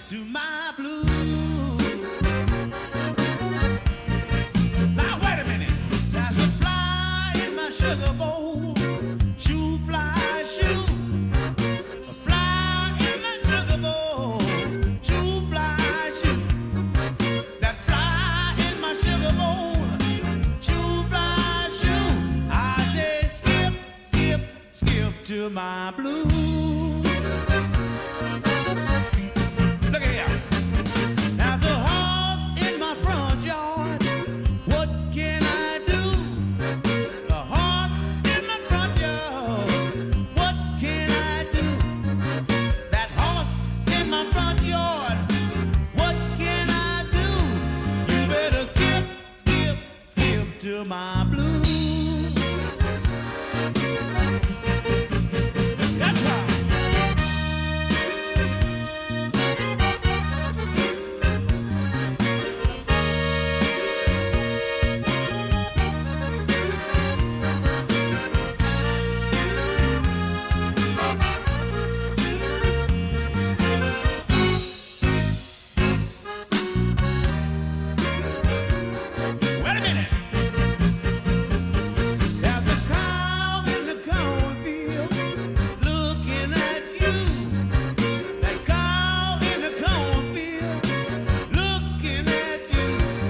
to my blues. Now wait a minute, there's a fly in my sugar bowl. Shoo fly, shoo. A fly in my sugar bowl. Shoo fly, shoo. That fly in my sugar bowl. Shoo fly, shoo. I say skip, skip, skip to my blues. Look at here. There's a horse in my front yard. What can I do? The horse in my front yard. What can I do? That horse in my front yard. What can I do? You better skip, skip, skip to my blues. That's right. Wait a minute. There's a cow in the cornfield looking at you. That cow in the cornfield looking at you.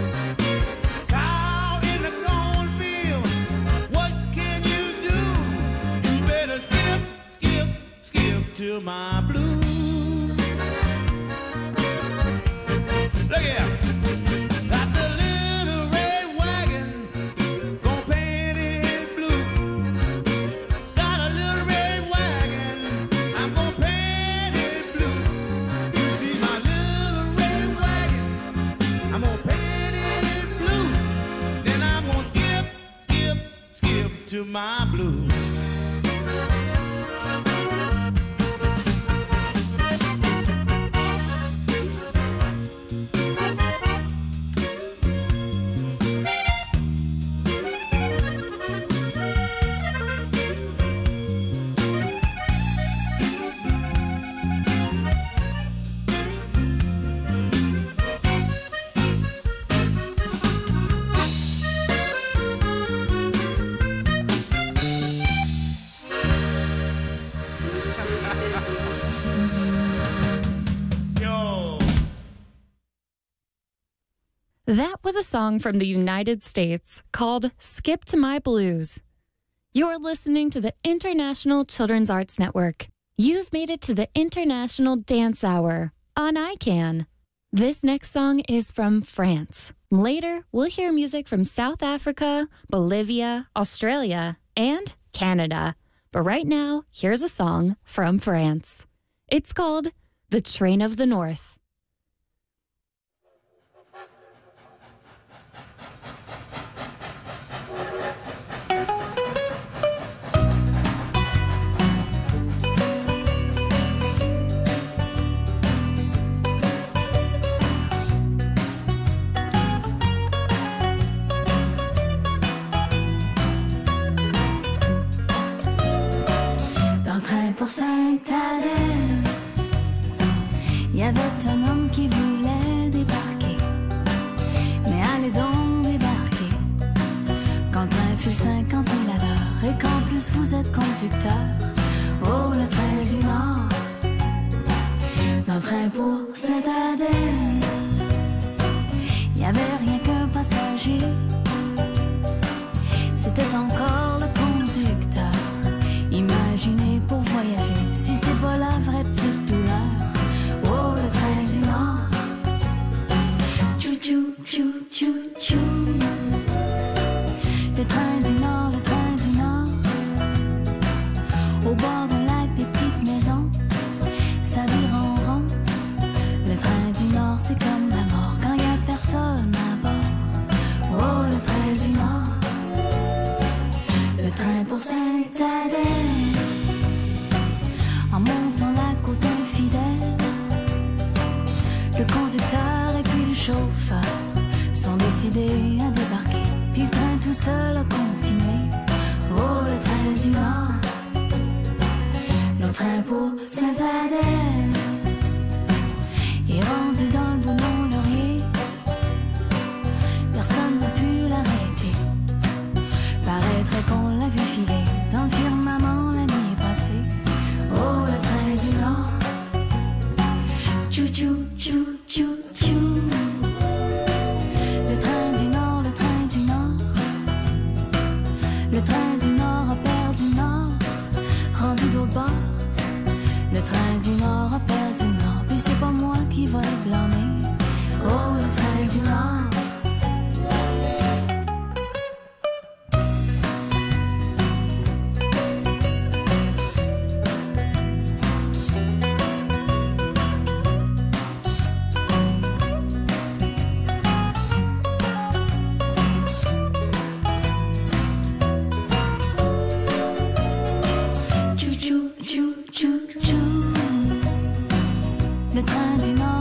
Cow in the cornfield, what can you do? You better skip, skip, skip to my blues. Look here. Got the little red wagon, gon' paint it blue. Got a little red wagon, I'm gon' paint it blue. You see my little red wagon, I'm gon' paint it blue. Then I'm gon' skip, skip, skip to my blues. Yo. That was a song from the United States called Skip to My Blues. You're listening to the International Children's Arts Network. You've made it to the International Dance Hour on ICANN. This next song is from France. Later, we'll hear music from South Africa, Bolivia, Australia, and Canada. But right now, here's a song from France. It's called The Train of the North. Dans le train pour Sainte-Adèle, il y avait un homme qui voulait débarquer. Mais allez donc débarquer quand le train file 50 000 à l'heure et qu'en plus vous êtes conducteur. Oh, le train du Nord. Dans le train pour Sainte-Adèle, il n'y avait rien qu'un passager. C'était encore le conducteur. Imaginez pour voyager, si c'est pas la vraie petite douleur. Oh, le train du Nord. Tchou tchou tchou tchou tchou. Le train du Nord, le train du Nord. Au bord d'un lac, des petites maisons, ça vire en rond. Le train du Nord, c'est comme la mort quand y a personne à bord. Oh, le train du Nord. Le train pour Sainte-Adèle, en montant la côte infidèle. Le conducteur et puis le chauffeur sont décidés à débarquer. Puis le train tout seul a continué. Oh, le train du Nord. Le train pour Sainte-Adèle ira Tchou tchou tchou tchou tchou. Le train du Nord, le train du Nord. Le train du Nord a perdu Nord, rendu d'autre bord. Le train du Nord a perdu Nord, puis c'est pas moi qui va le blâmer. Oh, le train du Nord. Tchou tchou tchou tchou tchou. Le train du Nord.